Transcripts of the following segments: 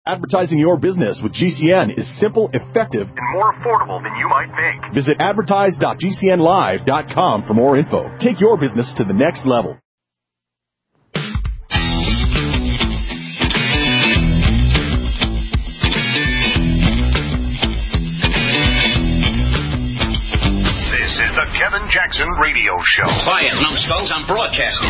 Advertising your business with GCN is simple, effective, and more affordable than you might think. Visit advertise.gcnlive.com for more info. Take your business to the next level. This is the Kevin Jackson Radio Show. Quiet, numbskulls, I'm broadcasting.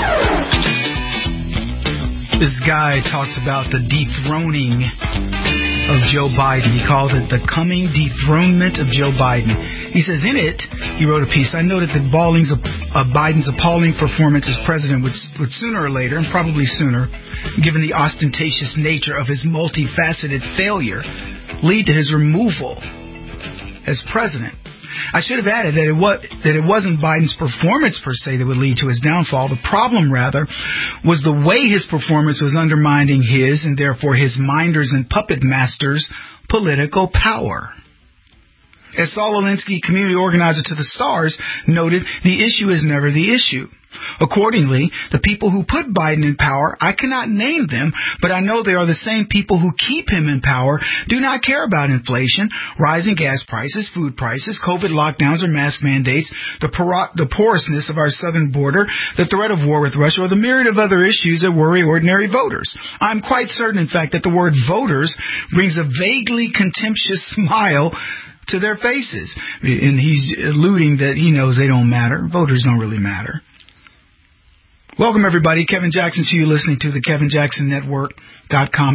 This guy talks about the dethroning of Joe Biden. He called it the coming dethronement of Joe Biden. He says in it, he wrote a piece, I noted that Biden's appalling performance as president would sooner or later, and probably sooner, given the ostentatious nature of his multifaceted failure, lead to his removal as president. I should have added that it wasn't Biden's performance per se that would lead to his downfall. The problem, rather, was the way his performance was undermining his, and therefore his minders and puppet masters' political power. As Saul Alinsky, community organizer to the Stars, noted, the issue is never the issue. Accordingly, the people who put Biden in power, I cannot name them, but I know they are the same people who keep him in power, do not care about inflation, rising gas prices, food prices, COVID lockdowns or mask mandates, the porousness of our southern border, the threat of war with Russia, or the myriad of other issues that worry ordinary voters. I'm quite certain, in fact, that the word voters brings a vaguely contemptuous smile to their faces. And he's alluding that he knows they don't matter. Voters don't really matter. Welcome, everybody. Kevin Jackson to you, listening to the KevinJacksonNetwork.com,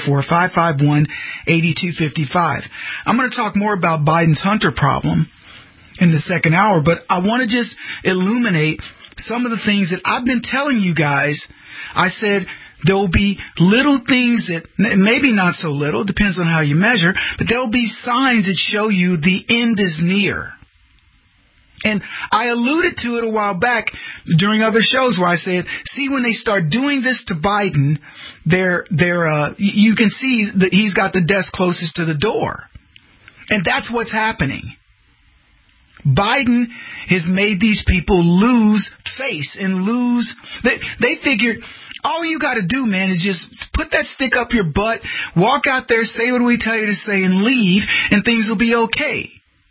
844-551-8255. I'm going to talk more about Biden's Hunter problem in the second hour, but I want to just illuminate some of the things that I've been telling you guys. I said there will be little things that, maybe not so little, depends on how you measure, but there will be signs that show you the end is near. And I alluded to it a while back during other shows where I said, see, when they start doing this to Biden, you can see that he's got the desk closest to the door. And that's what's happening. Biden has made these people lose face and lose. They figured, all you got to do, man, is just put that stick up your butt, walk out there, say what we tell you to say, and leave, and things will be okay.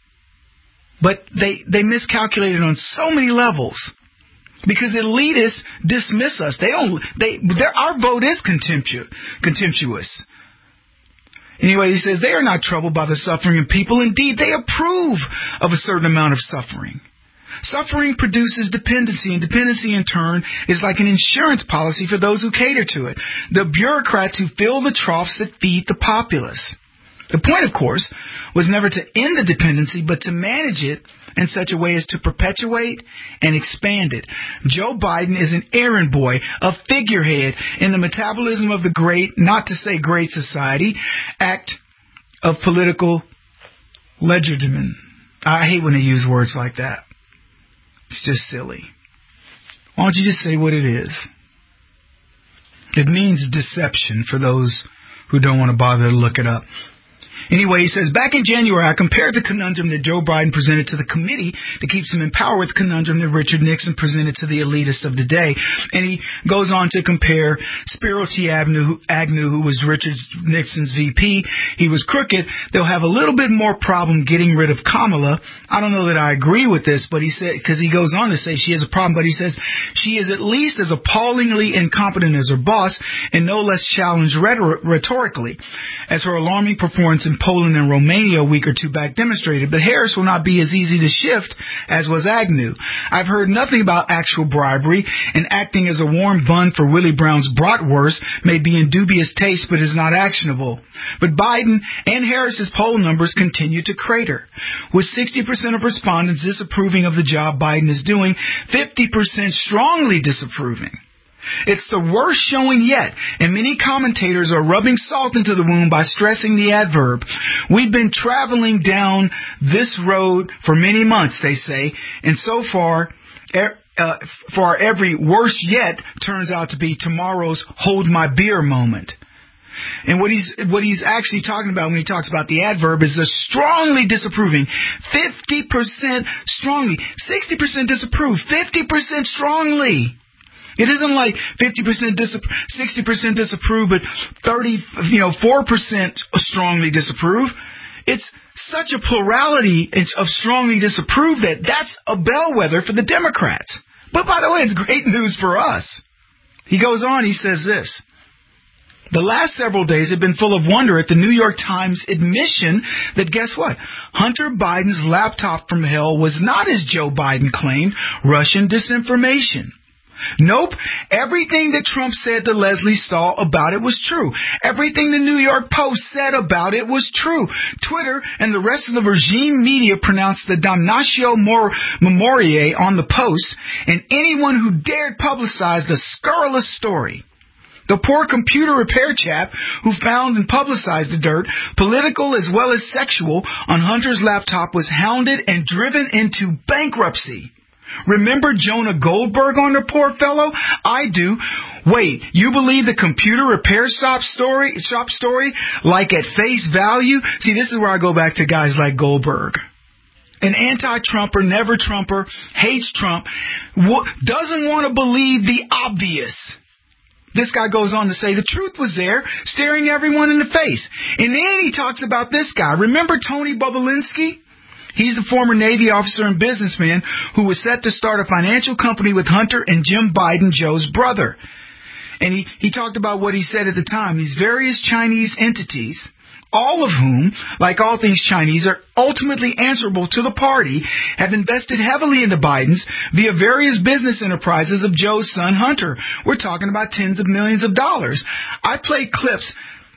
But they miscalculated on so many levels because elitists dismiss us. Our vote is contemptuous. Anyway, he says they are not troubled by the suffering of people. Indeed, they approve of a certain amount of suffering. Suffering produces dependency, and dependency in turn is like an insurance policy for those who cater to it. The bureaucrats who fill the troughs that feed the populace. The point, of course, was never to end the dependency, but to manage it in such a way as to perpetuate and expand it. Joe Biden is an errand boy, a figurehead in the metabolism of the great, not to say great society, act of political legerdemain. I hate when they use words like that. It's just silly. Why don't you just say what it is? It means deception for those who don't want to bother to look it up. Anyway, he says, back in January, I compared the conundrum that Joe Biden presented to the committee that keeps him in power with the conundrum that Richard Nixon presented to the elitist of the day. And he goes on to compare Spiro T. Agnew, who was Richard Nixon's VP. He was crooked. They'll have a little bit more problem getting rid of Kamala. I don't know that I agree with this, but he said, because he goes on to say she has a problem, but he says she is at least as appallingly incompetent as her boss and no less challenged rhetorically as her alarming performance in Poland and Romania a week or two back demonstrated, but Harris will not be as easy to shift as was Agnew. I've heard nothing about actual bribery, and acting as a warm bun for Willie Brown's bratwurst may be in dubious taste but is not actionable. But Biden and Harris's poll numbers continue to crater, with 60% of respondents disapproving of the job Biden is doing, 50% strongly disapproving. It's the worst showing yet, and many commentators are rubbing salt into the wound by stressing the adverb. We've been traveling down this road for many months, they say, and so far, for every worse yet turns out to be tomorrow's hold my beer moment. And what he's actually talking about when he talks about the adverb is the strongly disapproving, 50% strongly, 60% disapprove, 50% strongly. It isn't like 50% 60% disapprove, but 4% strongly disapprove. It's such a plurality of strongly disapprove that's a bellwether for the Democrats. But by the way, it's great news for us. He goes on, he says this. The last several days have been full of wonder at the New York Times admission that, guess what? Hunter Biden's laptop from hell was not, as Joe Biden claimed, Russian disinformation. Nope. Everything that Trump said to Leslie Stahl about it was true. Everything the New York Post said about it was true. Twitter and the rest of the regime media pronounced the damnatio memoriae on the Post and anyone who dared publicize the scurrilous story. The poor computer repair chap who found and publicized the dirt, political as well as sexual, on Hunter's laptop was hounded and driven into bankruptcy. Remember Jonah Goldberg on the poor fellow? I do. Wait, you believe the computer repair shop story like at face value? See, this is where I go back to guys like Goldberg. An anti-Trumper, never Trumper, hates Trump, doesn't want to believe the obvious. This guy goes on to say the truth was there, staring everyone in the face. And then he talks about this guy. Remember Tony Bobulinski? He's a former Navy officer and businessman who was set to start a financial company with Hunter and Jim Biden, Joe's brother. And he talked about what he said at the time. These various Chinese entities, all of whom, like all things Chinese, are ultimately answerable to the party, have invested heavily into Biden's via various business enterprises of Joe's son, Hunter. We're talking about tens of millions of dollars. I played clips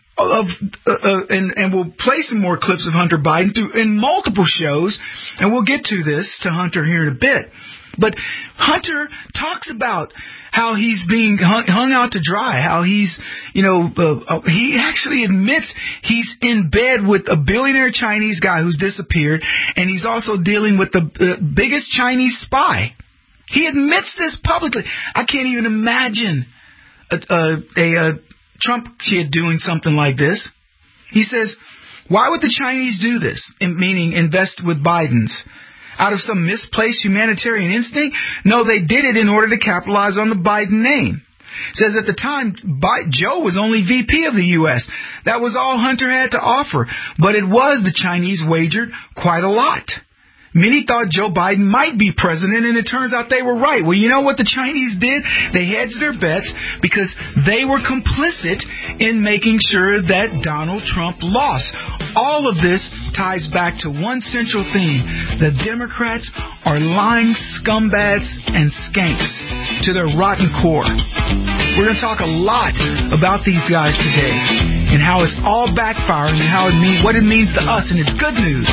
and we'll play some more clips of Hunter Biden in multiple shows, and we'll get to this to Hunter here in a bit. But Hunter talks about how he's being hung out to dry, how he's, he actually admits he's in bed with a billionaire Chinese guy who's disappeared, and he's also dealing with the biggest Chinese spy. He admits this publicly. I can't even imagine a Trump kid doing something like this. He says, why would the Chinese do this? Meaning invest with Biden's. Out of some misplaced humanitarian instinct? No, they did it in order to capitalize on the Biden name. Says at the time, Joe was only VP of the U.S. That was all Hunter had to offer. But it was the Chinese wagered quite a lot. Many thought Joe Biden might be president, and it turns out they were right. Well, you know what the Chinese did? They hedged their bets because they were complicit in making sure that Donald Trump lost. All of this ties back to one central theme. The Democrats are lying scumbags and skanks to their rotten core. We're going to talk a lot about these guys today and how it's all backfiring and how what it means to us, and it's good news.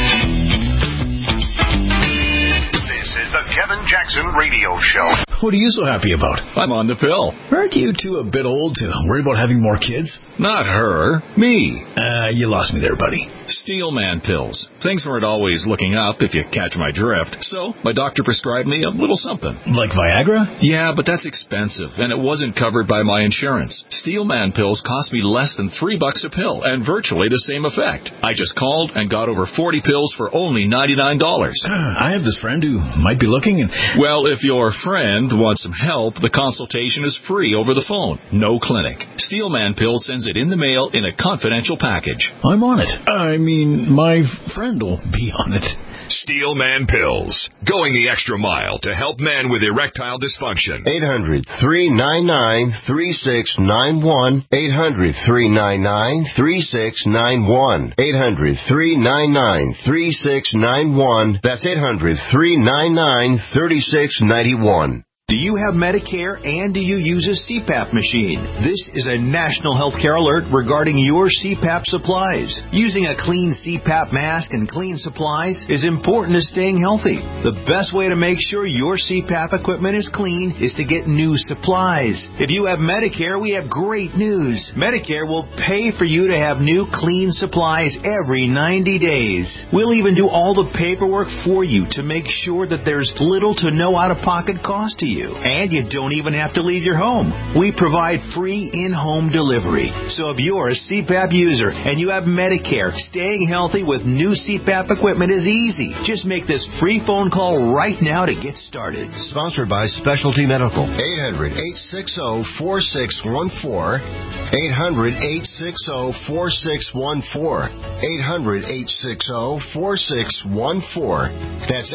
The Kevin Jackson Radio Show. What are you so happy about? I'm on the pill. Aren't you two a bit old to worry about having more kids? Not her. Me. You lost me there, buddy. Steelman pills. Things weren't always looking up, if you catch my drift. So, my doctor prescribed me a little something. Like Viagra? Yeah, but that's expensive, and it wasn't covered by my insurance. Steelman pills cost me less than $3 a pill, and virtually the same effect. I just called and got over 40 pills for only $99. I have this friend who might be looking and... Well, if your friend wants some help, the consultation is free over the phone. No clinic. Steelman Pills sends it in the mail in a confidential package. I'm on it. I mean, my friend will be on it. Steelman Pills. Going the extra mile to help men with erectile dysfunction. 800-399-3691. 800-399-3691. 800-399-3691. That's 800-399-3691. Do you have Medicare and do you use a CPAP machine? This is a national healthcare alert regarding your CPAP supplies. Using a clean CPAP mask and clean supplies is important to staying healthy. The best way to make sure your CPAP equipment is clean is to get new supplies. If you have Medicare, we have great news. Medicare will pay for you to have new clean supplies every 90 days. We'll even do all the paperwork for you to make sure that there's little to no out-of-pocket cost to you. And you don't even have to leave your home. We provide free in-home delivery. So if you're a CPAP user and you have Medicare, staying healthy with new CPAP equipment is easy. Just make this free phone call right now to get started. Sponsored by Specialty Medical. 800-860-4614. 800-860-4614. 800-860-4614. That's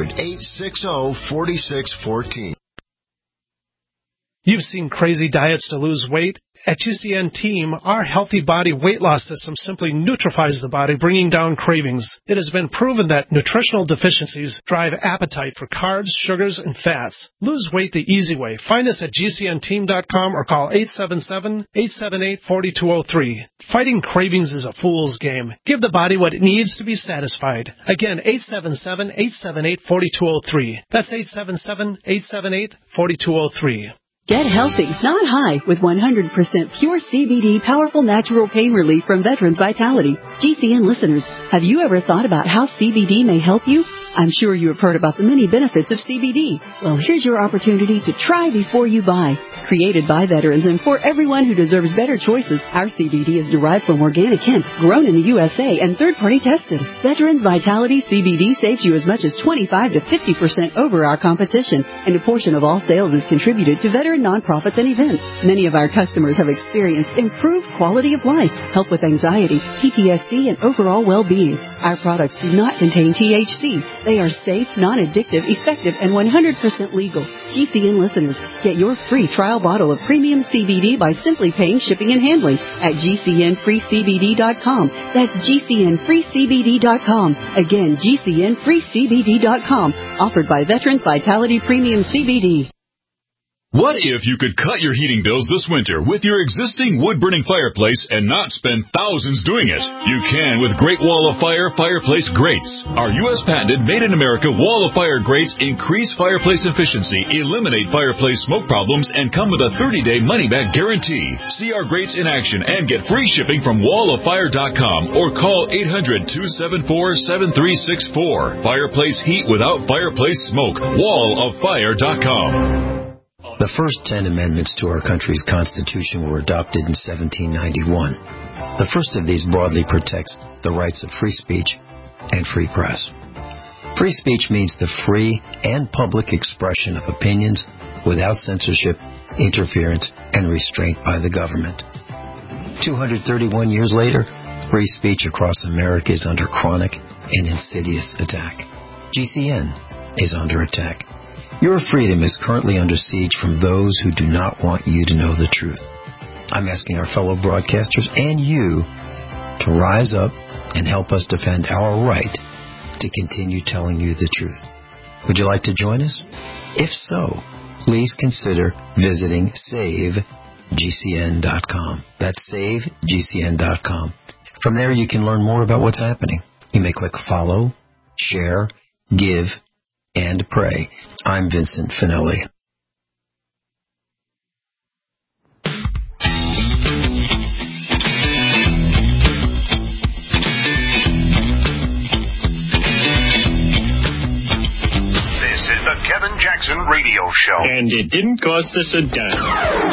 800-860-4614. You've seen crazy diets to lose weight. At GCN Team, our Healthy Body Weight Loss System simply neutralizes the body, bringing down cravings. It has been proven that nutritional deficiencies drive appetite for carbs, sugars, and fats. Lose weight the easy way. Find us at GCNteam.com or call 877-878-4203. Fighting cravings is a fool's game. Give the body what it needs to be satisfied. Again, 877-878-4203. That's 877-878-4203. Get healthy, not high, with 100% pure CBD powerful natural pain relief from Veterans Vitality. GCN listeners, have you ever thought about how CBD may help you? I'm sure you have heard about the many benefits of CBD. Well, here's your opportunity to try before you buy. Created by veterans and for everyone who deserves better choices, our CBD is derived from organic hemp, grown in the USA, and third-party tested. Veterans Vitality CBD saves you as much as 25 to 50% over our competition, and a portion of all sales is contributed to veteran nonprofits and events. Many of our customers have experienced improved quality of life, help with anxiety, PTSD, and overall well-being. Our products do not contain THC. They are safe, non-addictive, effective, and 100% legal. GCN listeners, get your free trial bottle of premium CBD by simply paying shipping and handling at GCNFreeCBD.com. That's GCNFreeCBD.com. Again, GCNFreeCBD.com. Offered by Veterans Vitality Premium CBD. What if you could cut your heating bills this winter with your existing wood-burning fireplace and not spend thousands doing it? You can with Great Wall of Fire fireplace grates. Our U.S.-patented, made-in-America Wall of Fire grates increase fireplace efficiency, eliminate fireplace smoke problems, and come with a 30-day money-back guarantee. See our grates in action and get free shipping from walloffire.com or call 800-274-7364. Fireplace heat without fireplace smoke. walloffire.com. The first 10 amendments to our country's Constitution were adopted in 1791. The first of these broadly protects the rights of free speech and free press. Free speech means the free and public expression of opinions without censorship, interference, and restraint by the government. 231 years later, free speech across America is under chronic and insidious attack. GCN is under attack. Your freedom is currently under siege from those who do not want you to know the truth. I'm asking our fellow broadcasters and you to rise up and help us defend our right to continue telling you the truth. Would you like to join us? If so, please consider visiting SaveGCN.com. That's SaveGCN.com. From there, you can learn more about what's happening. You may click follow, share, give, and pray. I'm Vincent Finelli. This is the Kevin Jackson Radio Show. And it didn't cost us a dime.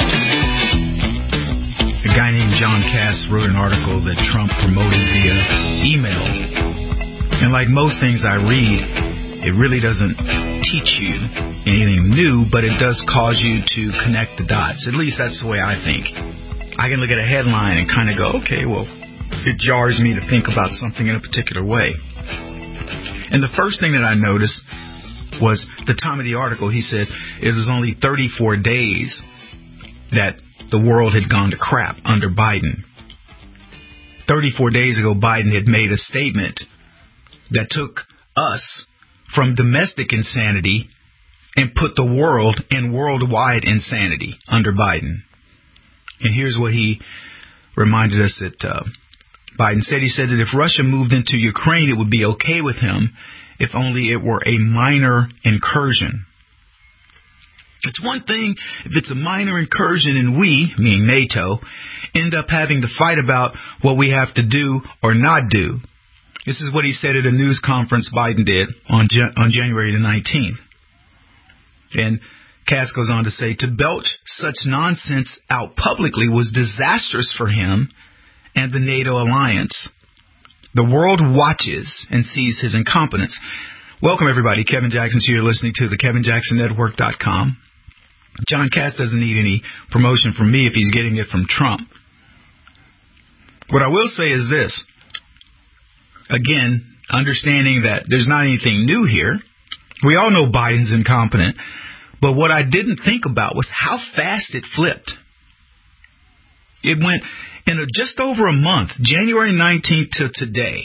A guy named John Cass wrote an article that Trump promoted via email. And like most things I read, it really doesn't teach you anything new, but it does cause you to connect the dots. At least that's the way I think. I can look at a headline and kind of go, okay, well, it jars me to think about something in a particular way. And the first thing that I noticed was the time of the article. He said it was only 34 days that the world had gone to crap under Biden. 34 days ago, Biden had made a statement that took us from domestic insanity and put the world in worldwide insanity under Biden. And here's what he reminded us that Biden said. He said that if Russia moved into Ukraine, it would be okay with him if only it were a minor incursion. It's one thing if it's a minor incursion and we, meaning NATO, end up having to fight about what we have to do or not do. This is what he said at a news conference Biden did on January the 19th. And Cass goes on to say, to belch such nonsense out publicly was disastrous for him and the NATO alliance. The world watches and sees his incompetence. Welcome, everybody. Kevin Jackson's here, listening to the KevinJacksonNetwork.com. John Cass doesn't need any promotion from me if he's getting it from Trump. What I will say is this. Again, understanding that there's not anything new here. We all know Biden's incompetent. But what I didn't think about was how fast it flipped. It went in just over a month, January 19th to today.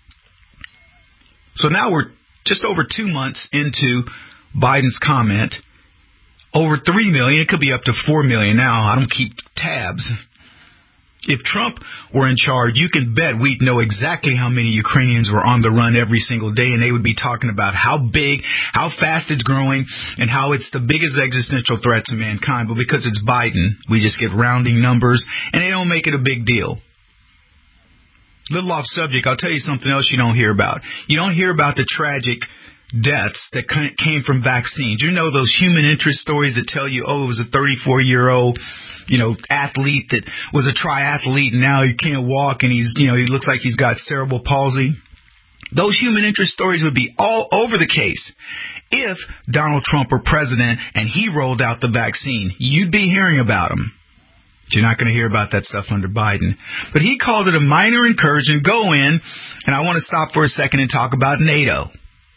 So now we're just over 2 months into Biden's comment. Over 3 million. It could be up to 4 million now. I don't keep tabs. If Trump were in charge, you can bet we'd know exactly how many Ukrainians were on the run every single day, and they would be talking about how big, how fast it's growing, and how it's the biggest existential threat to mankind. But because it's Biden, we just get rounding numbers, and they don't make it a big deal. Little off subject, I'll tell you something else you don't hear about. You don't hear about the tragic deaths that came from vaccines. You know those human interest stories that tell you, oh, it was a 34-year-old athlete that was a triathlete and now he can't walk and he looks like he's got cerebral palsy. Those human interest stories would be all over the case if Donald Trump were president and he rolled out the vaccine. You'd be hearing about him. But you're not going to hear about that stuff under Biden. But he called it a minor incursion. Go in, and I want to stop for a second and talk about NATO.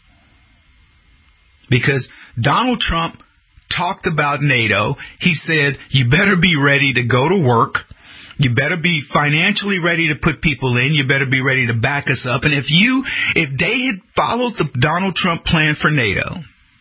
Because Donald Trump talked about NATO. He said, you better be ready to go to work. You better be financially ready to put people in. You better be ready to back us up. And if they had followed the Donald Trump plan for NATO,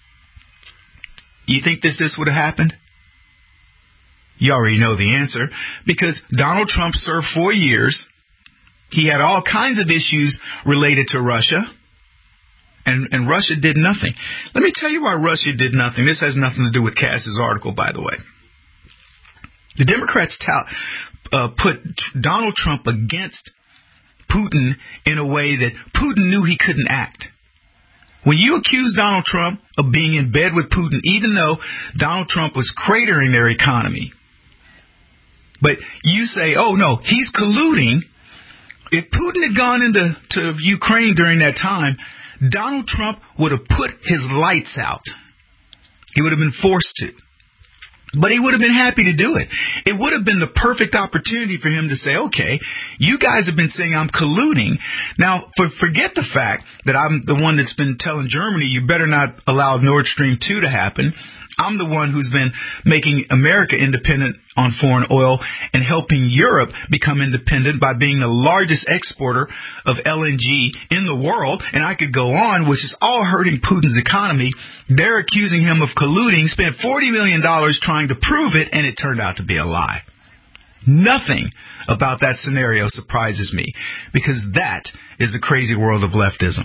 you think this would have happened? You already know the answer. Because Donald Trump served 4 years. He had all kinds of issues related to Russia. And Russia did nothing. Let me tell you why Russia did nothing. This has nothing to do with Cass's article, by the way. The Democrats put Donald Trump against Putin in a way that Putin knew he couldn't act. When you accuse Donald Trump of being in bed with Putin, even though Donald Trump was cratering their economy, but you say, oh, no, he's colluding. If Putin had gone into Ukraine during that time, Donald Trump would have put his lights out. He would have been forced to. But he would have been happy to do it. It would have been the perfect opportunity for him to say, okay, you guys have been saying I'm colluding. Now, forget the fact that I'm the one that's been telling Germany, you better not allow Nord Stream 2 to happen. I'm the one who's been making America independent on foreign oil and helping Europe become independent by being the largest exporter of LNG in the world. And I could go on, which is all hurting Putin's economy. They're accusing him of colluding, spent $40 million trying to prove it, and it turned out to be a lie. Nothing about that scenario surprises me, because that is the crazy world of leftism.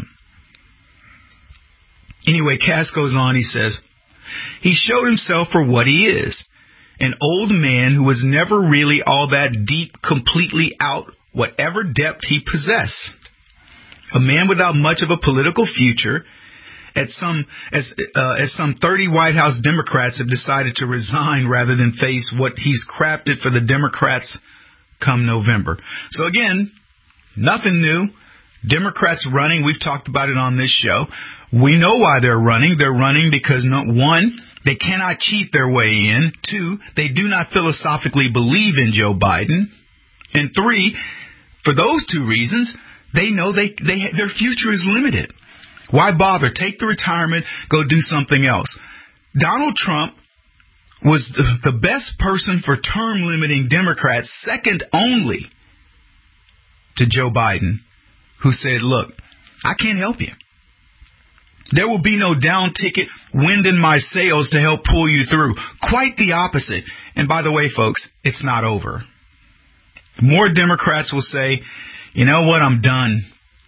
Anyway, Cass goes on, he says, he showed himself for what he is, an old man who was never really all that deep, completely out whatever depth he possessed. A man without much of a political future, as some 30 White House Democrats have decided to resign rather than face what he's crafted for the Democrats come November. So again, nothing new. Democrats running, we've talked about it on this show. We know why they're running. They're running because, one, they cannot cheat their way in. 2, they do not philosophically believe in Joe Biden. And 3, for those 2 reasons, they know their future is limited. Why bother? Take the retirement, go do something else. Donald Trump was the best person for term limiting Democrats, second only to Joe Biden, who said, look, I can't help you. There will be no down ticket, wind in my sails to help pull you through. Quite the opposite. And by the way, folks, it's not over. More Democrats will say, you know what, I'm done.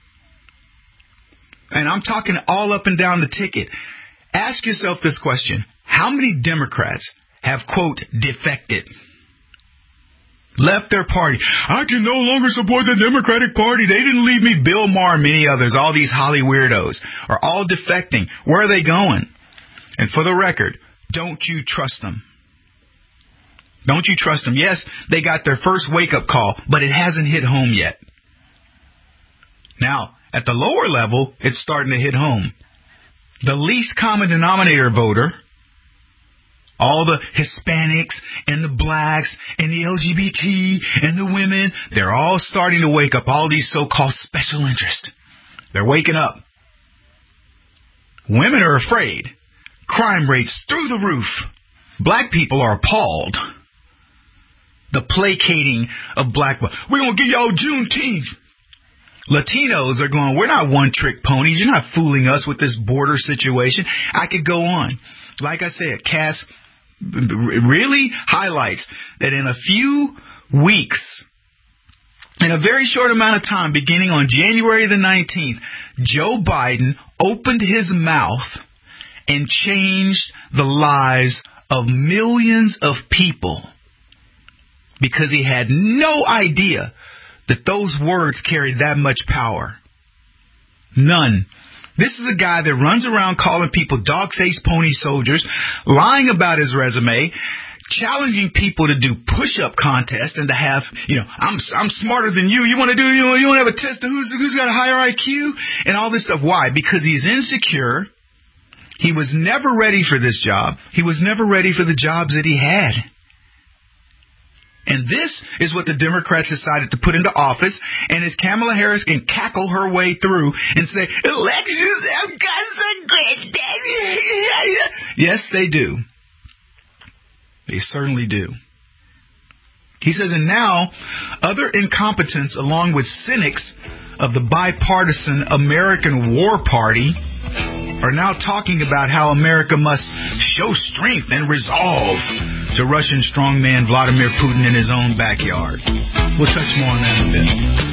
And I'm talking all up and down the ticket. Ask yourself this question. How many Democrats have, quote, defected? Left their party. I can no longer support the Democratic Party. They didn't leave me. Bill Maher and many others, all these Holly weirdos, are all defecting. Where are they going? And for the record, don't you trust them. Don't you trust them? Yes, they got their first wake-up call, but it hasn't hit home yet. Now, at the lower level, it's starting to hit home. The least common denominator voter, all the Hispanics and the blacks and the LGBT and the women, they're all starting to wake up. All these so-called special interests. They're waking up. Women are afraid. Crime rates through the roof. Black people are appalled. The placating of black people. We're going to give y'all Juneteenth. Latinos are going, we're not one-trick ponies. You're not fooling us with this border situation. I could go on. Like I said, Cass really highlights that in a few weeks, in a very short amount of time, beginning on January the 19th, Joe Biden opened his mouth and changed the lives of millions of people because he had no idea that those words carried that much power. None. This is a guy that runs around calling people dog-faced pony soldiers, lying about his resume, challenging people to do push-up contests and to have, I'm smarter than you. You want to have a test of who's got a higher IQ and all this stuff. Why? Because he's insecure. He was never ready for this job. He was never ready for the jobs that he had. And this is what the Democrats decided to put into office. And as Kamala Harris can cackle her way through and say, elections have consequences. Yes, they do. They certainly do. He says, and now other incompetents, along with cynics of the bipartisan American War Party, are now talking about how America must show strength and resolve to Russian strongman Vladimir Putin in his own backyard. We'll touch more on that in a bit.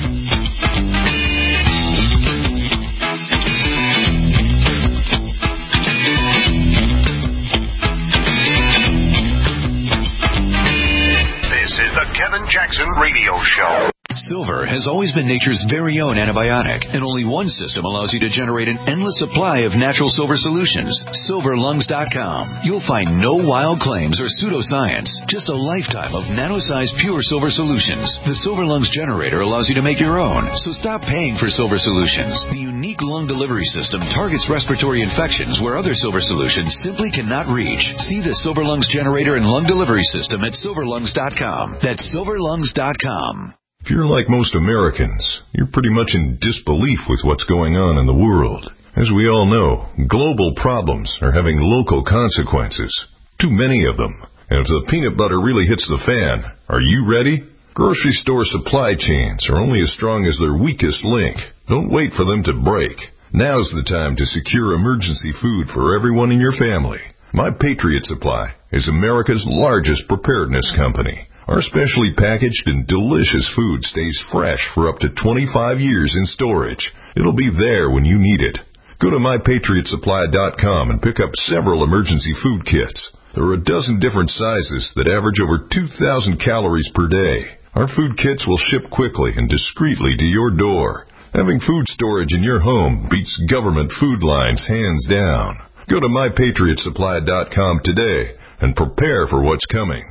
This is the Kevin Jackson Radio Show. Silver has always been nature's very own antibiotic, and only one system allows you to generate an endless supply of natural silver solutions. SilverLungs.com. You'll find no wild claims or pseudoscience, just a lifetime of nano-sized pure silver solutions. The Silver Lungs generator allows you to make your own, so stop paying for silver solutions. The unique lung delivery system targets respiratory infections where other silver solutions simply cannot reach. See the Silver Lungs generator and lung delivery system at SilverLungs.com. That's SilverLungs.com. If you're like most Americans, you're pretty much in disbelief with what's going on in the world. As we all know, global problems are having local consequences. Too many of them. And if the peanut butter really hits the fan, are you ready? Grocery store supply chains are only as strong as their weakest link. Don't wait for them to break. Now's the time to secure emergency food for everyone in your family. My Patriot Supply is America's largest preparedness company. Our specially packaged and delicious food stays fresh for up to 25 years in storage. It'll be there when you need it. Go to MyPatriotSupply.com and pick up several emergency food kits. There are a dozen different sizes that average over 2,000 calories per day. Our food kits will ship quickly and discreetly to your door. Having food storage in your home beats government food lines hands down. Go to MyPatriotSupply.com today and prepare for what's coming.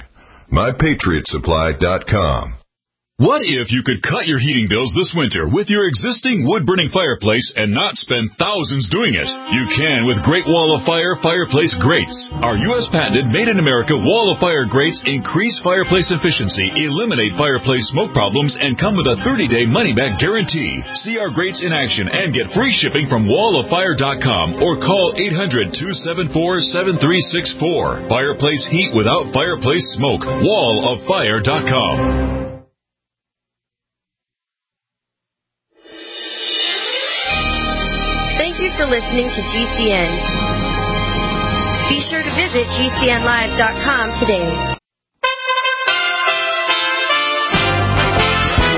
MyPatriotSupply.com. What if you could cut your heating bills this winter with your existing wood-burning fireplace and not spend thousands doing it? You can with Great Wall of Fire fireplace grates. Our U.S. patented made-in-America Wall of Fire grates increase fireplace efficiency, eliminate fireplace smoke problems, and come with a 30-day money-back guarantee. See our grates in action and get free shipping from walloffire.com or call 800-274-7364. Fireplace heat without fireplace smoke. walloffire.com. Thank you for listening to GCN. Be sure to visit GCNlive.com today. You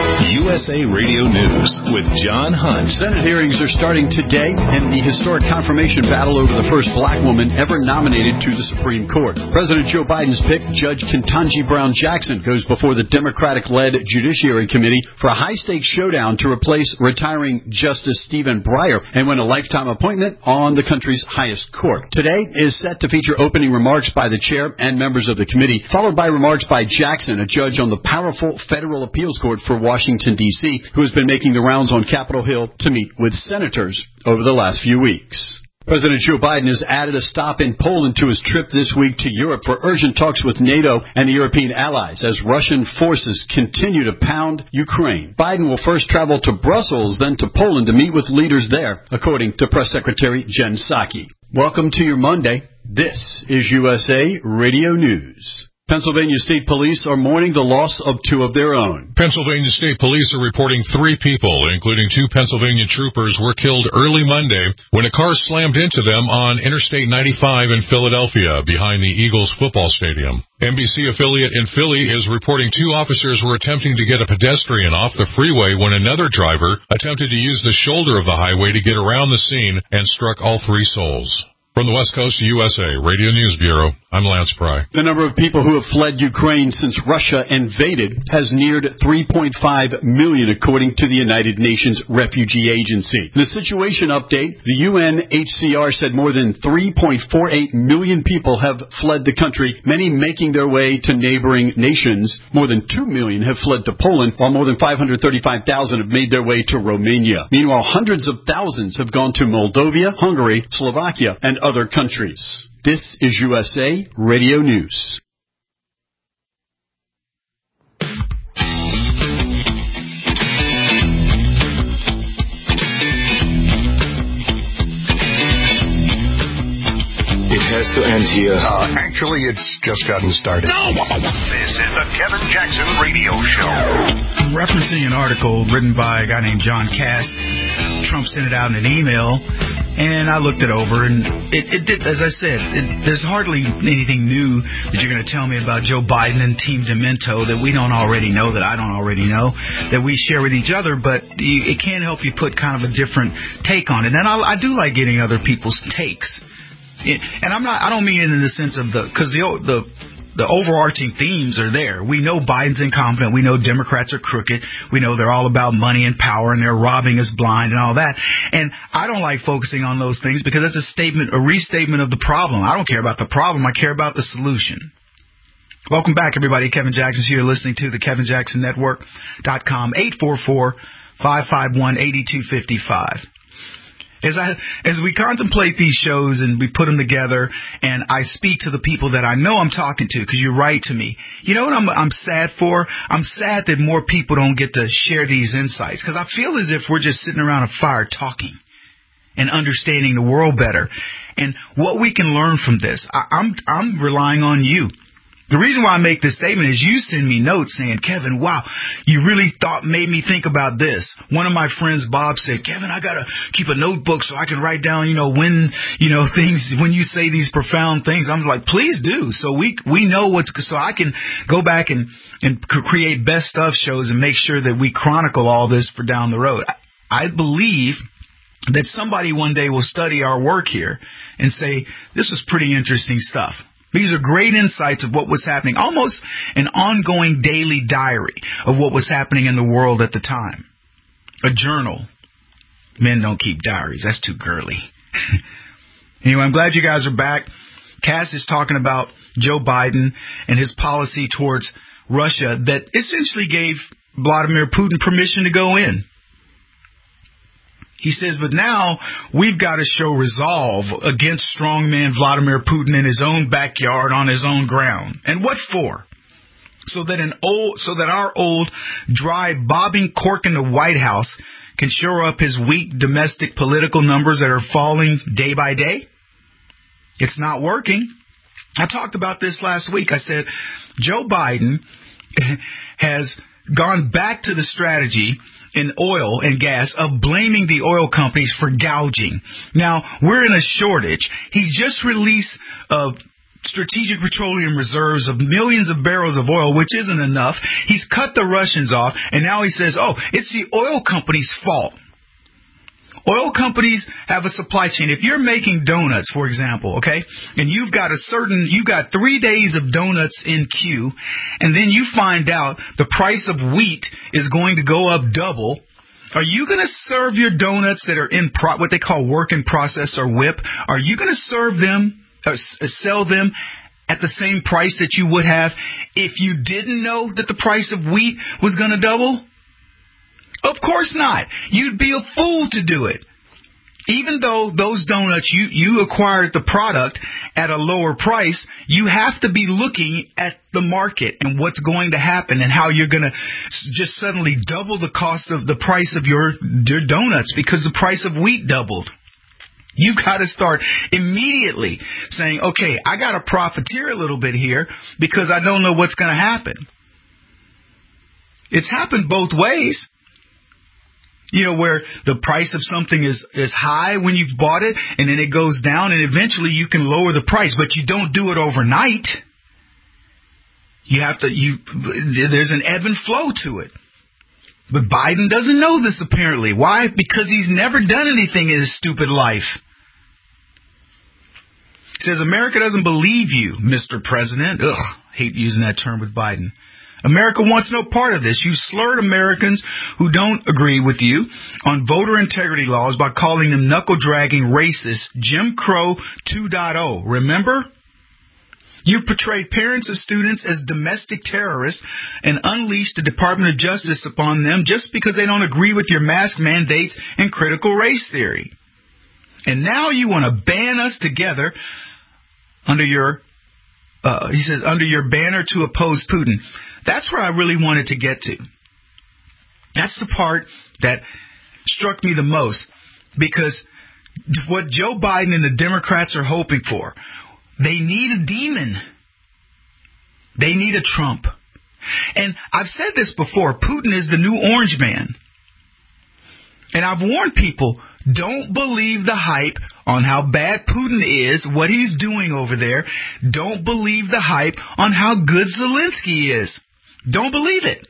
USA Radio News with John Hunt. Senate hearings are starting today in the historic confirmation battle over the first black woman ever nominated to the Supreme Court. President Joe Biden's pick, Judge Ketanji Brown Jackson, goes before the Democratic-led Judiciary Committee for a high-stakes showdown to replace retiring Justice Stephen Breyer and win a lifetime appointment on the country's highest court. Today is set to feature opening remarks by the chair and members of the committee, followed by remarks by Jackson, a judge on the powerful federal appeals court for Washington, D.C., who has been making the rounds on Capitol Hill to meet with senators over the last few weeks. President Joe Biden has added a stop in Poland to his trip this week to Europe for urgent talks with NATO and the European allies as Russian forces continue to pound Ukraine. Biden will first travel to Brussels, then to Poland to meet with leaders there, according to Press Secretary Jen Psaki. Welcome to your Monday. This is USA Radio News. Pennsylvania State Police are mourning the loss of two of their own. Pennsylvania State Police are reporting 3 people, including 2 Pennsylvania troopers, were killed early Monday when a car slammed into them on Interstate 95 in Philadelphia behind the Eagles football stadium. NBC affiliate in Philly is reporting 2 officers were attempting to get a pedestrian off the freeway when another driver attempted to use the shoulder of the highway to get around the scene and struck all 3 souls. From the West Coast USA Radio News Bureau, I'm Lance Pry. The number of people who have fled Ukraine since Russia invaded has neared 3.5 million, according to the United Nations Refugee Agency. In the situation update, the UNHCR said more than 3.48 million people have fled the country, many making their way to neighboring nations. More than 2 million have fled to Poland, while more than 535,000 have made their way to Romania. Meanwhile, hundreds of thousands have gone to Moldova, Hungary, Slovakia, and other countries. This is USA Radio News. It has to end here. Actually, it's just gotten started. No! This is the Kevin Jackson Radio Show. I'm referencing an article written by a guy named John Cass. Trump sent it out in an email, and I looked it over, and it did, as I said, there's hardly anything new that you're going to tell me about Joe Biden and Team Demento that we don't already know, that I don't already know, that we share with each other, but it can help you put kind of a different take on it. And I do like getting other people's takes. And I don't mean it in the sense of because the overarching themes are there. We know Biden's incompetent. We know Democrats are crooked. We know they're all about money and power, and they're robbing us blind and all that. And I don't like focusing on those things because that's a restatement of the problem. I don't care about the problem. I care about the solution. Welcome back, everybody. Kevin Jackson's here, listening to the KevinJacksonNetwork.com, 844-551-8255. As we contemplate these shows and we put them together and I speak to the people that I know I'm talking to, because you write to me, you know what I'm sad for? I'm sad that more people don't get to share these insights, because I feel as if we're just sitting around a fire talking and understanding the world better. And what we can learn from this, I'm relying on you. The reason why I make this statement is you send me notes saying, Kevin, wow, you really made me think about this. One of my friends, Bob, said, Kevin, I got to keep a notebook so I can write down, when you say these profound things. I'm like, please do. So we know so I can go back and create best stuff shows and make sure that we chronicle all this for down the road. I believe that somebody one day will study our work here and say, this was pretty interesting stuff. These are great insights of what was happening, almost an ongoing daily diary of what was happening in the world at the time. A journal. Men don't keep diaries. That's too girly. Anyway, I'm glad you guys are back. Cass is talking about Joe Biden and his policy towards Russia that essentially gave Vladimir Putin permission to go in. He says, but now we've got to show resolve against strongman Vladimir Putin in his own backyard on his own ground. And what for? So that our old, dry, bobbing cork in the White House can shore up his weak domestic political numbers that are falling day by day? It's not working. I talked about this last week. I said, Joe Biden has gone back to the strategy in oil and gas of blaming the oil companies for gouging. Now, we're in a shortage. He's just released strategic petroleum reserves of millions of barrels of oil, which isn't enough. He's cut the Russians off, and now he says, oh, it's the oil company's fault. Oil companies have a supply chain. If you're making donuts, for example, okay, and you've got 3 days of donuts in queue, and then you find out the price of wheat is going to go up double, are you going to serve your donuts that are in what they call work in process or WIP? Are you going to serve them or sell them at the same price that you would have if you didn't know that the price of wheat was going to double? Of course not. You'd be a fool to do it. Even though those donuts, you acquired the product at a lower price, you have to be looking at the market and what's going to happen and how you're going to just suddenly double the cost of the price of your donuts because the price of wheat doubled. You've got to start immediately saying, okay, I got to profiteer a little bit here because I don't know what's going to happen. It's happened both ways. You know, where the price of something is high when you've bought it, and then it goes down, and eventually you can lower the price, but you don't do it overnight. There's an ebb and flow to it. But Biden doesn't know this, apparently. Why? Because he's never done anything in his stupid life. He says, America doesn't believe you, Mr. President. Ugh, hate using that term with Biden. America wants no part of this. You slurred Americans who don't agree with you on voter integrity laws by calling them knuckle-dragging racist Jim Crow 2.0. Remember? You've portrayed parents of students as domestic terrorists and unleashed the Department of Justice upon them just because they don't agree with your mask mandates and critical race theory. And now you want to ban us together under your banner to oppose Putin. That's where I really wanted to get to. That's the part that struck me the most, because what Joe Biden and the Democrats are hoping for, they need a demon. They need a Trump. And I've said this before, Putin is the new orange man. And I've warned people, don't believe the hype on how bad Putin is, what he's doing over there. Don't believe the hype on how good Zelensky is. Don't believe it.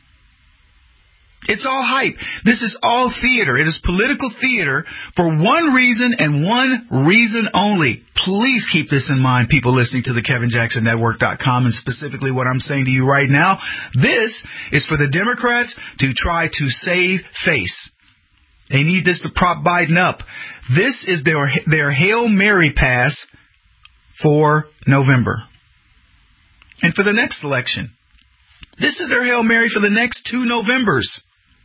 It's all hype. This is all theater. It is political theater for one reason and one reason only. Please keep this in mind, people listening to the KevinJacksonNetwork.com, and specifically what I'm saying to you right now. This is for the Democrats to try to save face. They need this to prop Biden up. This is their Hail Mary pass for November. And for the next election. This is their Hail Mary for the next 2 Novembers.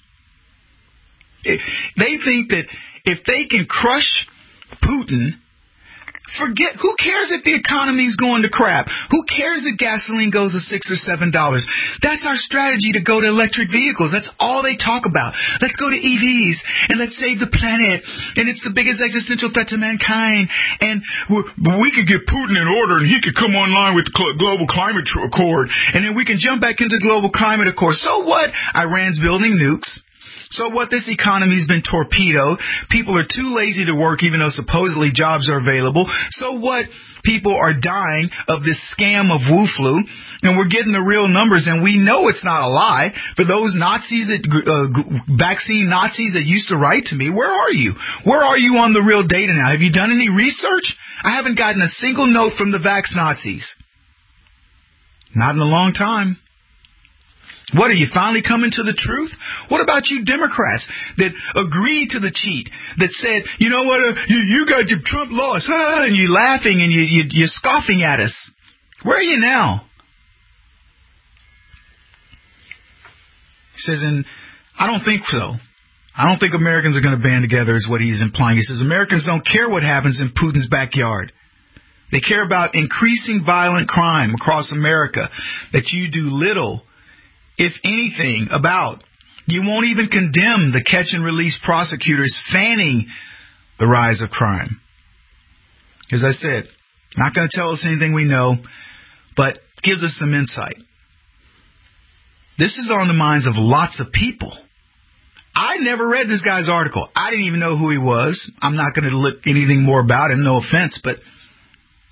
They think that if they can crush Putin, forget, who cares if the economy's going to crap? Who cares if gasoline goes to $6 or $7? That's our strategy to go to electric vehicles. That's all they talk about. Let's go to EVs and let's save the planet. And it's the biggest existential threat to mankind. And we could get Putin in order and he could come online with the global climate accord. And then we can jump back into global climate accord. So what? Iran's building nukes. So what? This economy's been torpedoed. People are too lazy to work even though supposedly jobs are available. So what? People are dying of this scam of Wu flu, and we're getting the real numbers, and we know it's not a lie. For those Nazis, vaccine Nazis that used to write to me, where are you? Where are you on the real data now? Have you done any research? I haven't gotten a single note from the Vax Nazis. Not in a long time. What, are you finally coming to the truth? What about you Democrats that agreed to the cheat, that said, you know what, you got your Trump lost, and you're laughing and you're scoffing at us? Where are you now? He says, and I don't think so. I don't think Americans are going to band together is what he's implying. He says Americans don't care what happens in Putin's backyard. They care about increasing violent crime across America that you do little, if anything, about. You won't even condemn the catch and release prosecutors fanning the rise of crime. As I said, not going to tell us anything we know, but gives us some insight. This is on the minds of lots of people. I never read this guy's article. I didn't even know who he was. I'm not going to look anything more about him, no offense, but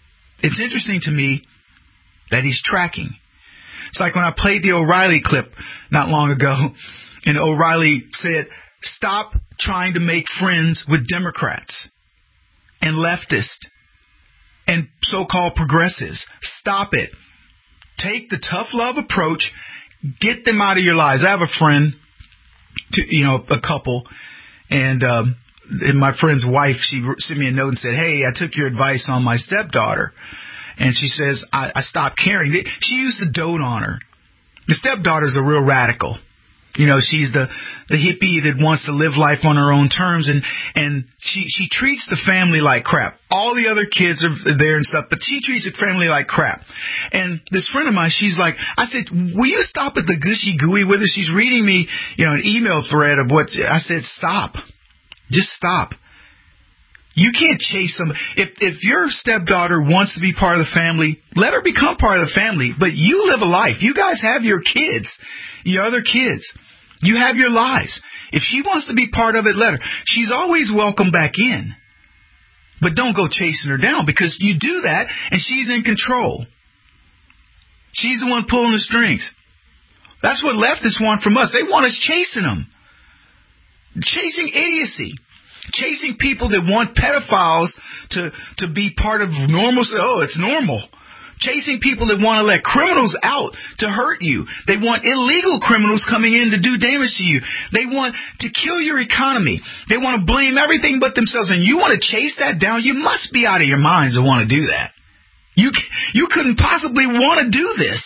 it's interesting to me that he's tracking. It's like when I played the O'Reilly clip not long ago, and O'Reilly said, stop trying to make friends with Democrats and leftists and so-called progressives. Stop it. Take the tough love approach. Get them out of your lives. I have a friend, a couple, and my friend's wife, she sent me a note and said, hey, I took your advice on my stepdaughter. And she says, I stopped caring. She used to dote on her. The stepdaughter's a real radical. She's the hippie that wants to live life on her own terms, and she treats the family like crap. All the other kids are there and stuff, but she treats the family like crap. And this friend of mine, she's like, I said, will you stop at the gushy gooey with her? She's reading me, an email thread of what I said. Stop. Just stop. You can't chase somebody. If your stepdaughter wants to be part of the family, let her become part of the family. But you live a life. You guys have your kids, your other kids. You have your lives. If she wants to be part of it, let her. She's always welcome back in. But don't go chasing her down, because you do that and she's in control. She's the one pulling the strings. That's what leftists want from us. They want us chasing them. Chasing idiocy. Chasing people that want pedophiles to be part of normal. Oh, it's normal. Chasing people that want to let criminals out to hurt you. They want illegal criminals coming in to do damage to you. They want to kill your economy. They want to blame everything but themselves. And you want to chase that down? You must be out of your minds to want to do that. You couldn't possibly want to do this.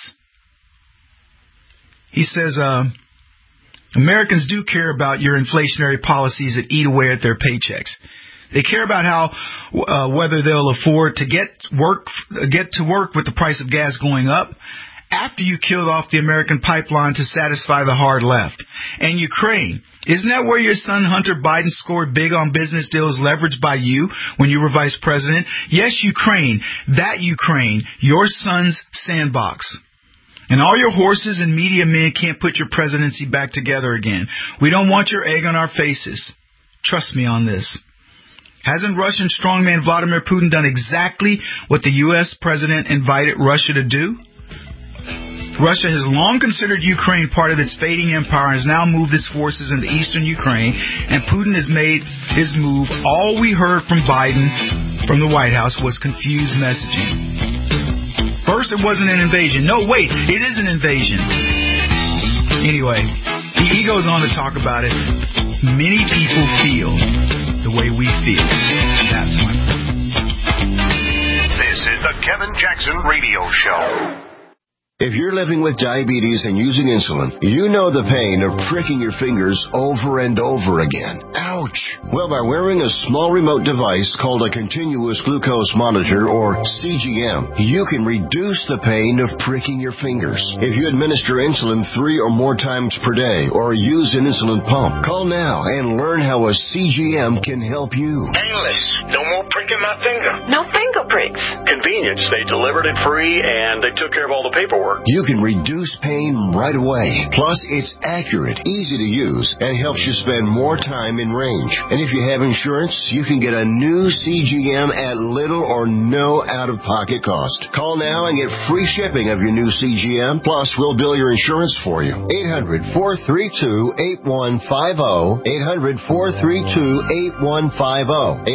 He says, Americans do care about your inflationary policies that eat away at their paychecks. They care about whether they'll afford to get to work with the price of gas going up after you killed off the American pipeline to satisfy the hard left. And Ukraine. Isn't that where your son Hunter Biden scored big on business deals leveraged by you when you were vice president? Yes, Ukraine. That Ukraine. Your son's sandbox. And all your horses and media men can't put your presidency back together again. We don't want your egg on our faces. Trust me on this. Hasn't Russian strongman Vladimir Putin done exactly what the U.S. president invited Russia to do? Russia has long considered Ukraine part of its fading empire and has now moved its forces into eastern Ukraine, and Putin has made his move. All we heard from Biden from the White House was confused messaging. First, it wasn't an invasion. No, wait, it is an invasion. Anyway, he goes on to talk about it. Many people feel the way we feel. That's my point. This is the Kevin Jackson Radio Show. If you're living with diabetes and using insulin, you know the pain of pricking your fingers over and over again. Ouch! Well, by wearing a small remote device called a continuous glucose monitor, or CGM, you can reduce the pain of pricking your fingers. If you administer insulin 3 or more times per day or use an insulin pump, call now and learn how a CGM can help you. Painless. No more pricking my finger. No finger pricks. Convenience. They delivered it free and they took care of all the paperwork. You can reduce pain right away. Plus, it's accurate, easy to use, and helps you spend more time in range. And if you have insurance, you can get a new CGM at little or no out-of-pocket cost. Call now and get free shipping of your new CGM. Plus, we'll bill your insurance for you. 800-432-8150. 800-432-8150.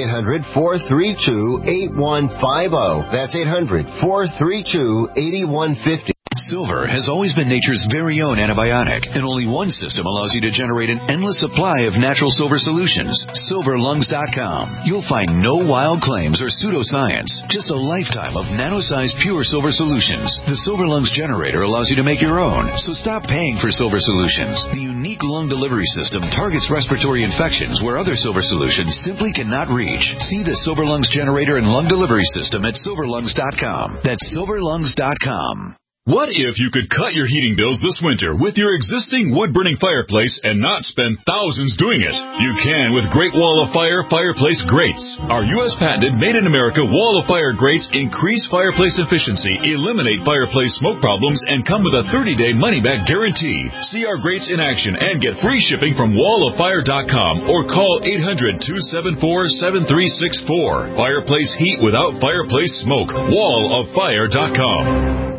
800-432-8150. That's 800-432-8150. Silver has always been nature's very own antibiotic, and only one system allows you to generate an endless supply of natural silver solutions. SilverLungs.com. You'll find no wild claims or pseudoscience, just a lifetime of nano-sized pure silver solutions. The Silver Lungs generator allows you to make your own, so stop paying for silver solutions. The unique lung delivery system targets respiratory infections where other silver solutions simply cannot reach. See the Silver Lungs generator and lung delivery system at SilverLungs.com. That's SilverLungs.com. What if you could cut your heating bills this winter with your existing wood-burning fireplace and not spend thousands doing it? You can with Great Wall of Fire fireplace grates. Our U.S. patented made-in-America Wall of Fire grates increase fireplace efficiency, eliminate fireplace smoke problems, and come with a 30-day money-back guarantee. See our grates in action and get free shipping from walloffire.com or call 800-274-7364. Fireplace heat without fireplace smoke. walloffire.com.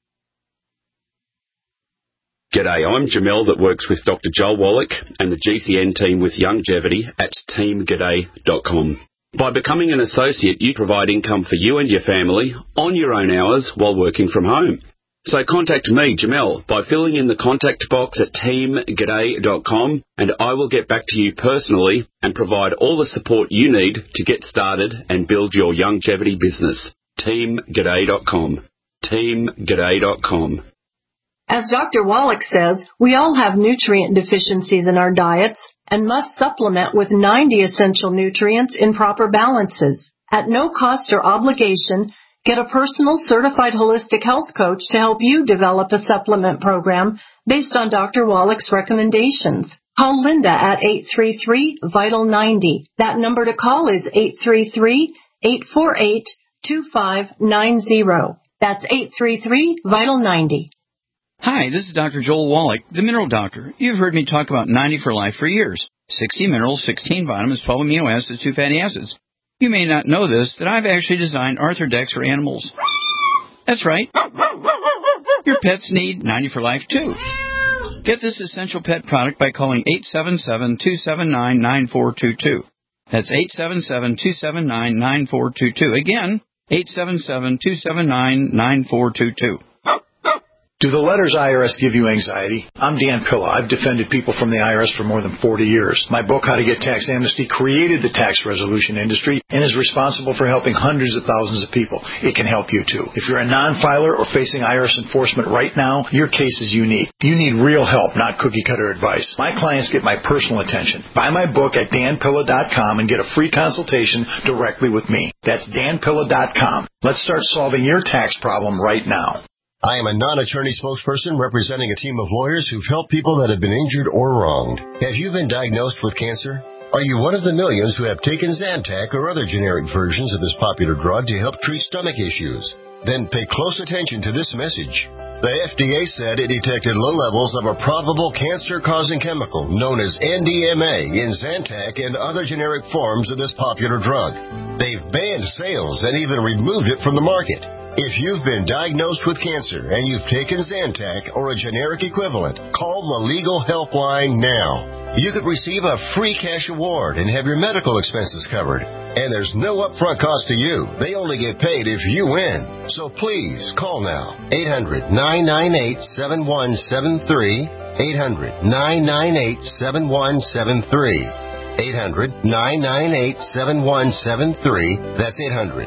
G'day, I'm Jamel that works with Dr. Joel Wallach and the GCN team with Longevity at teamg'day.com. By becoming an associate, you provide income for you and your family on your own hours while working from home. So contact me, Jamel, by filling in the contact box at teamg'day.com, and I will get back to you personally and provide all the support you need to get started and build your longevity business. teamg'day.com. teamg'day.com. As Dr. Wallach says, we all have nutrient deficiencies in our diets and must supplement with 90 essential nutrients in proper balances. At no cost or obligation, get a personal certified holistic health coach to help you develop a supplement program based on Dr. Wallach's recommendations. Call Linda at 833-VITAL-90. That number to call is 833-848-2590. That's 833-VITAL-90. Hi, this is Dr. Joel Wallach, the Mineral Doctor. You've heard me talk about 90 for Life for years. 60 minerals, 16 vitamins, 12 amino acids, 2 fatty acids. You may not know this, that I've actually designed Arthrodex for animals. That's right. Your pets need 90 for Life, too. Get this essential pet product by calling 877-279-9422. That's 877-279-9422. Again, 877-279-9422. Do the letters IRS give you anxiety? I'm Dan Pilla. I've defended people from the IRS for more than 40 years. My book, How to Get Tax Amnesty, created the tax resolution industry and is responsible for helping hundreds of thousands of people. It can help you, too. If you're a non-filer or facing IRS enforcement right now, your case is unique. You need real help, not cookie-cutter advice. My clients get my personal attention. Buy my book at danpilla.com and get a free consultation directly with me. That's danpilla.com. Let's start solving your tax problem right now. I am a non-attorney spokesperson representing a team of lawyers who've helped people that have been injured or wronged. Have you been diagnosed with cancer? Are you one of the millions who have taken Zantac or other generic versions of this popular drug to help treat stomach issues? Then pay close attention to this message. The FDA said it detected low levels of a probable cancer-causing chemical known as NDMA in Zantac and other generic forms of this popular drug. They've banned sales and even removed it from the market. If you've been diagnosed with cancer and you've taken Zantac or a generic equivalent, call the Legal Helpline now. You could receive a free cash award and have your medical expenses covered. And there's no upfront cost to you. They only get paid if you win. So please, call now. 800-998-7173. 800-998-7173. 800-998-7173. That's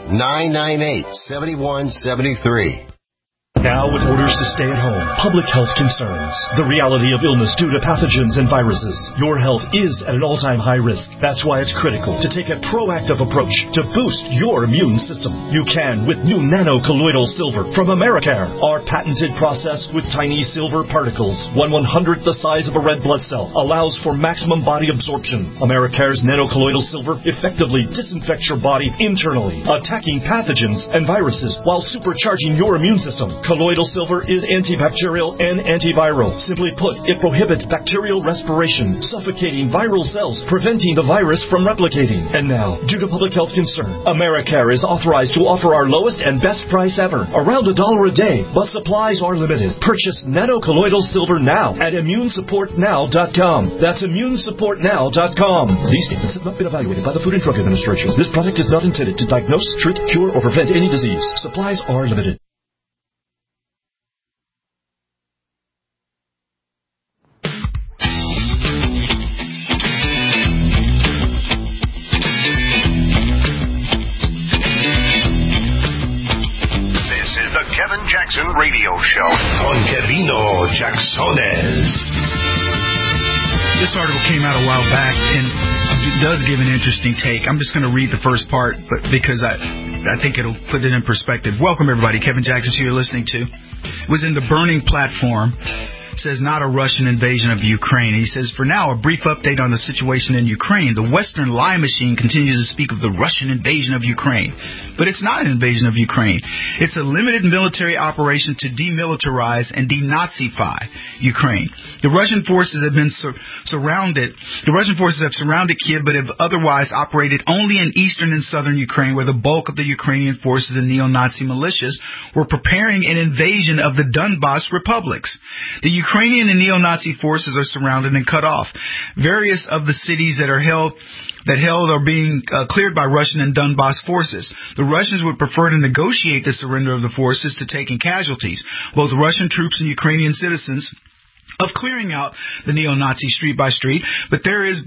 800-998-7173. Now with orders to stay at home, public health concerns, the reality of illness due to pathogens and viruses, your health is at an all-time high risk. That's why it's critical to take a proactive approach to boost your immune system. You can with new nano-colloidal silver from Americare. Our patented process with tiny silver particles, 1/100th the size of a red blood cell, allows for maximum body absorption. Americare's nano-colloidal silver effectively disinfects your body internally, attacking pathogens and viruses while supercharging your immune system. Colloidal silver is antibacterial and antiviral. Simply put, it prohibits bacterial respiration, suffocating viral cells, preventing the virus from replicating. And now, due to public health concern, Americare is authorized to offer our lowest and best price ever, around $1 a day, but supplies are limited. Purchase nano-colloidal silver now at immunesupportnow.com. That's immunesupportnow.com. These statements have not been evaluated by the Food and Drug Administration. This product is not intended to diagnose, treat, cure, or prevent any disease. Supplies are limited. Jackson Radio Show on Kevino Jacksones. This article came out a while back and it does give an interesting take. I'm just going to read the first part, but because I think it'll put it in perspective. Welcome, everybody. Kevin Jackson, who you're listening to, was in the Burning Platform. Says not a Russian invasion of Ukraine. He says, for now, a brief update on the situation in Ukraine. The Western lie machine continues to speak of the Russian invasion of Ukraine. But it's not an invasion of Ukraine. It's a limited military operation to demilitarize and denazify Ukraine. The Russian forces have been surrounded. The Russian forces have surrounded Kiev, but have otherwise operated only in eastern and southern Ukraine, where the bulk of the Ukrainian forces and neo-Nazi militias were preparing an invasion of the Donbas republics. The Ukrainian and neo-Nazi forces are surrounded and cut off. Various of the cities that held are being cleared by Russian and Donbas forces. The Russians would prefer to negotiate the surrender of the forces to taking casualties. Both Russian troops and Ukrainian citizens of clearing out the neo-Nazi street by street, but there is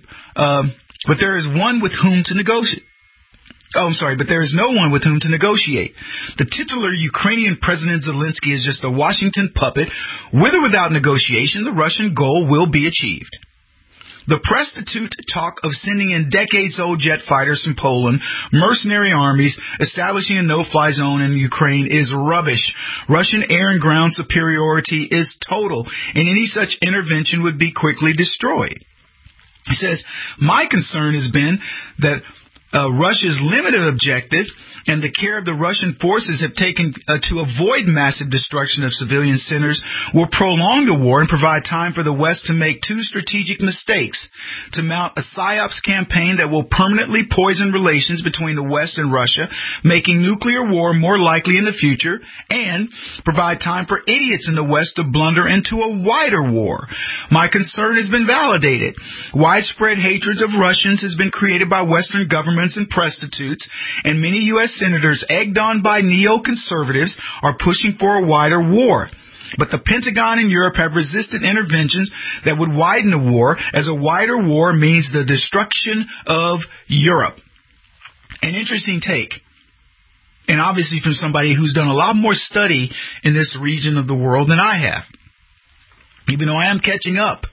one with whom to negotiate. But there is no one with whom to negotiate. The titular Ukrainian President Zelensky is just a Washington puppet. With or without negotiation, the Russian goal will be achieved. The prostitute talk of sending in decades-old jet fighters from Poland, mercenary armies, establishing a no-fly zone in Ukraine is rubbish. Russian air and ground superiority is total, and any such intervention would be quickly destroyed. He says, my concern has been that Russia's limited objective and the care of the Russian forces have taken to avoid massive destruction of civilian centers will prolong the war and provide time for the West to make two strategic mistakes: to mount a PSYOPs campaign that will permanently poison relations between the West and Russia, making nuclear war more likely in the future, and provide time for idiots in the West to blunder into a wider war. My concern has been validated. Widespread hatred of Russians has been created by Western governments and prostitutes, and many U.S. senators, egged on by neoconservatives, are pushing for a wider war. But the Pentagon and Europe have resisted interventions that would widen the war, as a wider war means the destruction of Europe. An interesting take. And obviously from somebody who's done a lot more study in this region of the world than I have. Even though I am catching up.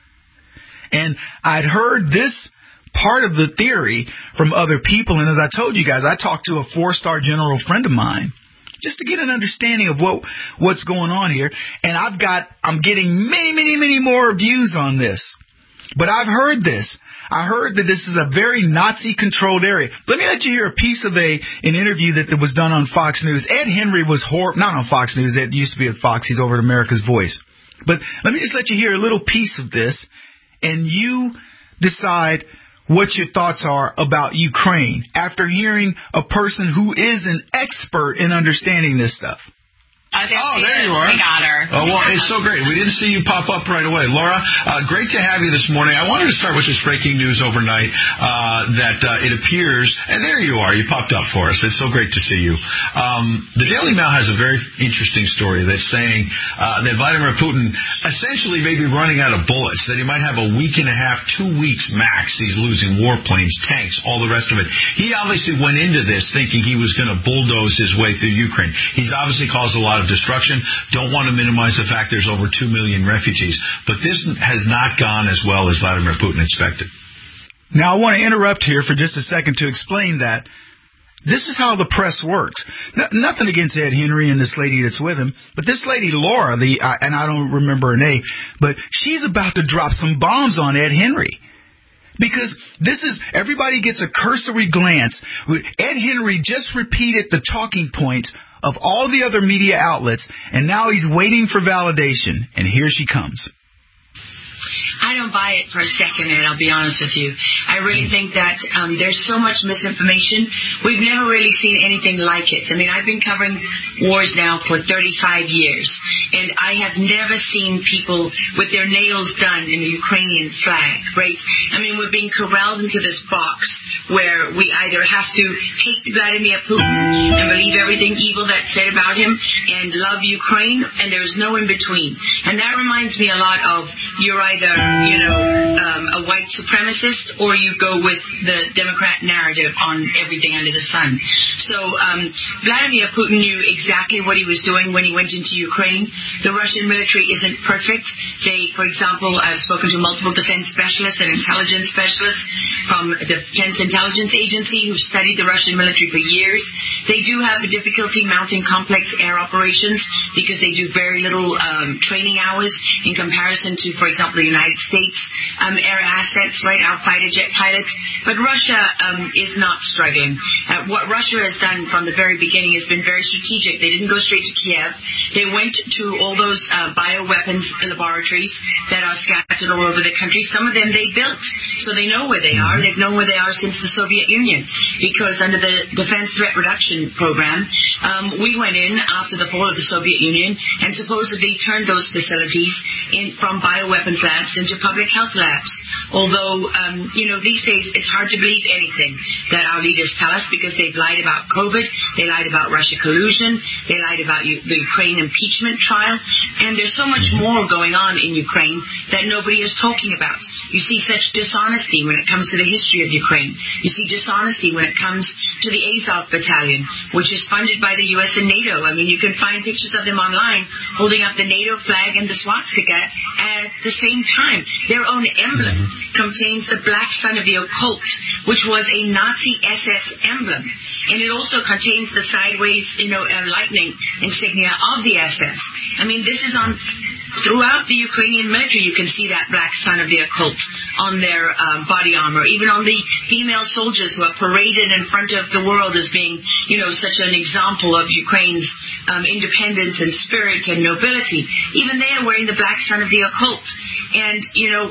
And I'd heard this part of the theory from other people, and as I told you guys, I talked to a 4-star general friend of mine just to get an understanding of what's going on here, and I'm getting many more views on this. But I've heard this. I heard that this is a very Nazi-controlled area. Let me let you hear a piece of an interview that was done on Fox News. Ed Henry was not on Fox News. Ed used to be at Fox. He's over at America's Voice. But let me just let you hear a little piece of this, and you decide what your thoughts are about Ukraine after hearing a person who is an expert in understanding this stuff. There you are. We got her. Oh, well, it's so great. We didn't see you pop up right away. Laura, great to have you this morning. I wanted to start with this breaking news overnight that it appears, and there you are. You popped up for us. It's so great to see you. The Daily Mail has a very interesting story that's saying that Vladimir Putin essentially may be running out of bullets, that he might have a week and a half, 2 weeks max. He's losing warplanes, tanks, all the rest of it. He obviously went into this thinking he was going to bulldoze his way through Ukraine. He's obviously caused a lot of destruction. Don't want to minimize the fact there's over 2 million refugees. But this has not gone as well as Vladimir Putin expected. Now, I want to interrupt here for just a second to explain that this is how the press works. Nothing against Ed Henry and this lady that's with him, but this lady, Laura, and I don't remember her name, but she's about to drop some bombs on Ed Henry. Because everybody gets a cursory glance. Ed Henry just repeated the talking points of all the other media outlets, and now he's waiting for validation. And here she comes. I don't buy it for a second, Ed, I'll be honest with you. I really think that there's so much misinformation. We've never really seen anything like it. I mean, I've been covering wars now for 35 years, and I have never seen people with their nails done in the Ukrainian flag, right? I mean, we're being corralled into this box where we either have to hate Vladimir Putin and believe everything evil that's said about him and love Ukraine, and there's no in between. And that reminds me a lot of you're either, a white supremacist or you go with the Democrat narrative on everything under the sun. So Vladimir Putin knew exactly what he was doing when he went into Ukraine. The Russian military isn't perfect. They, for example, I've spoken to multiple defense specialists and intelligence specialists from Defense Intelligence intelligence agency who've studied the Russian military for years. They do have a difficulty mounting complex air operations because they do very little training hours in comparison to, for example, the United States air assets, right, our fighter jet pilots. But Russia is not struggling. What Russia has done from the very beginning has been very strategic. They didn't go straight to Kiev. They went to all those bioweapons laboratories that are scattered all over the country. Some of them they built, so they know where they are. They've known where they are since the Soviet Union, because under the Defense Threat Reduction Program, we went in after the fall of the Soviet Union and supposedly turned those facilities from bioweapons labs into public health labs. Although, these days it's hard to believe anything that our leaders tell us, because they've lied about COVID, they lied about Russia collusion, they lied about the Ukraine impeachment trial, and there's so much more going on in Ukraine that nobody is talking about. You see such dishonesty when it comes to the history of Ukraine. You see dishonesty when it comes to the Azov Battalion, which is funded by the U.S. and NATO. I mean, you can find pictures of them online holding up the NATO flag and the swastika at the same time. Their own emblem contains the black sun of the occult, which was a Nazi SS emblem. And it also contains the sideways, lightning insignia of the SS. I mean, this is on throughout the Ukrainian military. You can see that black sun of the occult on their body armor, even on the female soldiers who are paraded in front of the world as being, such an example of Ukraine's independence and spirit and nobility. Even they are wearing the black sun of the occult. And,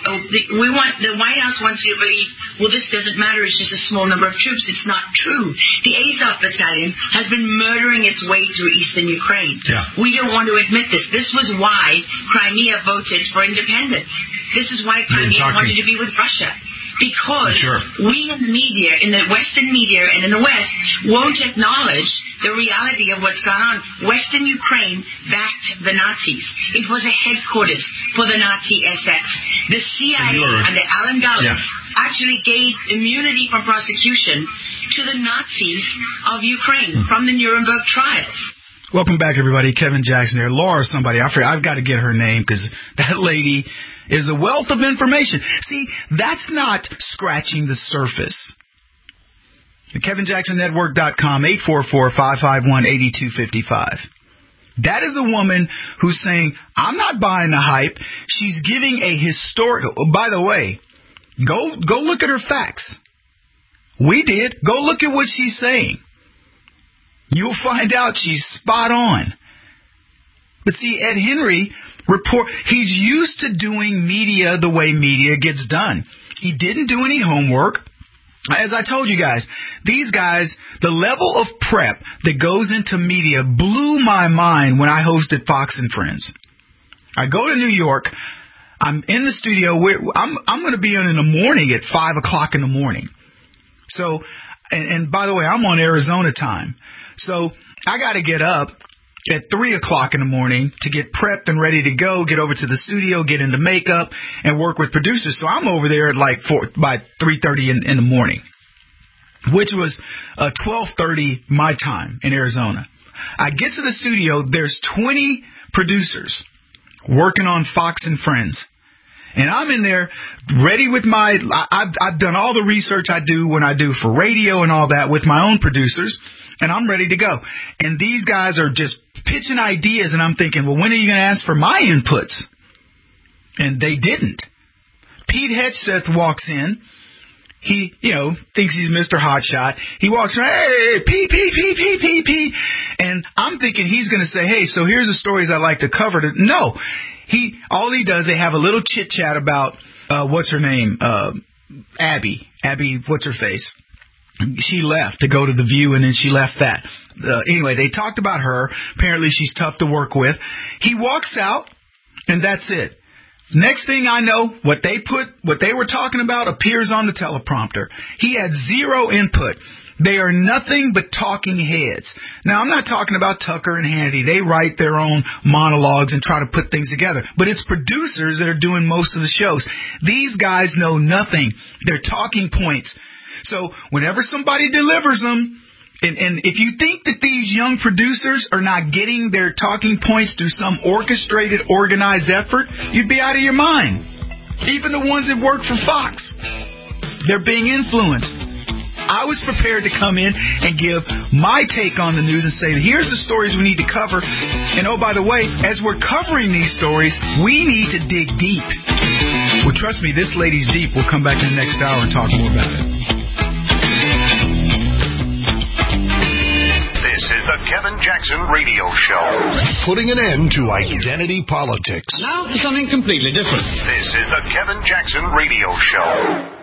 the White House wants you to believe, well, this doesn't matter, it's just a small number of troops. It's not true. The Azov Battalion has been murdering its way through eastern Ukraine. Yeah. We don't want to admit this. This was why Crimea voted for independence. This is why Crimea wanted to be with Russia. Because we in the media, in the Western media and in the West, won't acknowledge the reality of what's gone on. Western Ukraine backed the Nazis. It was a headquarters for the Nazi SS. The CIA under Alan Dulles actually gave immunity from prosecution to the Nazis of Ukraine from the Nuremberg trials. Welcome back, everybody. Kevin Jackson there. Laura, somebody. I've got to get her name, because that lady is a wealth of information. See, that's not scratching the surface. The KevinJacksonNetwork.com, 844-551-8255. That is a woman who's saying, I'm not buying the hype. She's giving a historical... by the way, go look at her facts. We did. Go look at what she's saying. You'll find out she's spot on. But see, Ed Henry he's used to doing media the way media gets done. He didn't do any homework. As I told you guys, these guys, the level of prep that goes into media blew my mind when I hosted Fox and Friends. I go to New York. I'm in the studio. I'm going to be in the morning at 5 o'clock in the morning. So, and by the way, I'm on Arizona time. So I got to get up at 3 o'clock in the morning to get prepped and ready to go, get over to the studio, get into makeup, and work with producers. So I'm over there at by 3:30 in the morning, which was 12:30 my time in Arizona. I get to the studio. There's 20 producers working on Fox and Friends. And I'm in there ready with I've done all the research I do when I do for radio and all that with my own producers, and I'm ready to go. And these guys are just pitching ideas, and I'm thinking, well, when are you going to ask for my inputs? And they didn't. Pete Hegseth walks in. He, thinks he's Mr. Hotshot. He walks around, hey, Pete. And I'm thinking he's going to say, hey, so here's the stories I like to cover. No. All he does, they have a little chit chat about what's her name, Abby, what's her face? She left to go to The View, and then she left that. Anyway, they talked about her. Apparently, she's tough to work with. He walks out, and that's it. Next thing I know, what they were talking about appears on the teleprompter. He had zero input. They are nothing but talking heads. Now, I'm not talking about Tucker and Hannity. They write their own monologues and try to put things together. But it's producers that are doing most of the shows. These guys know nothing. They're talking points. So whenever somebody delivers them, and if you think that these young producers are not getting their talking points through some orchestrated, organized effort, you'd be out of your mind. Even the ones that work for Fox, they're being influenced. I was prepared to come in and give my take on the news and say, here's the stories we need to cover. And oh, by the way, as we're covering these stories, we need to dig deep. Well, trust me, this lady's deep. We'll come back in the next hour and talk more about it. This is the Kevin Jackson Radio Show. Putting an end to identity politics. Now to something completely different. This is the Kevin Jackson Radio Show.